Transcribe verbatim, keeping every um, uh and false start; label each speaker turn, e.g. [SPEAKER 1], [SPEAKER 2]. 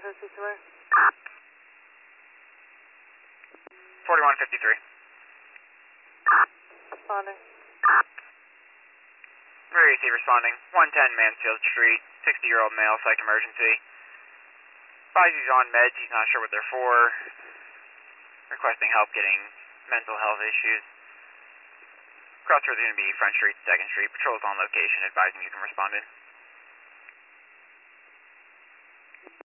[SPEAKER 1] forty-one fifty-three.
[SPEAKER 2] Responding.
[SPEAKER 1] Rear A C responding. one ten Mansfield Street, sixty-year-old male, psych emergency. Advise he's on meds, he's not sure what they're for. Requesting help getting mental health issues. Crossroads is going to be Front Street, second Street. Patrol's on location, advising you can respond in.